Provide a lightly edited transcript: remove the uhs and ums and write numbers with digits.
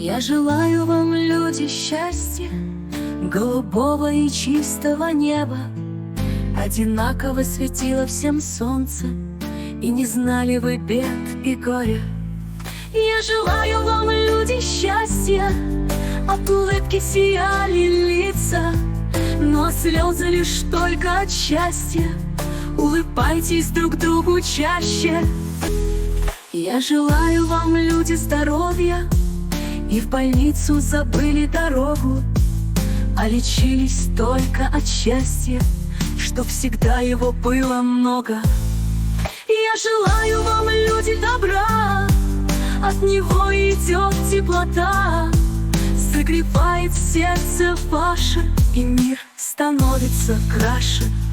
Я желаю вам, люди, счастья, голубого и чистого неба. Одинаково светило всем солнце, и не знали вы бед и горя. Я желаю вам, люди, счастья, от улыбки сияли лица, но слезы лишь только от счастья. Улыбайтесь друг другу чаще. Я желаю вам, люди, здоровья, и в больницу забыли дорогу, а лечились только от счастья, чтоб всегда его было много. Я желаю вам, люди, добра, от него идет теплота, согревает сердце ваше, и мир становится краше.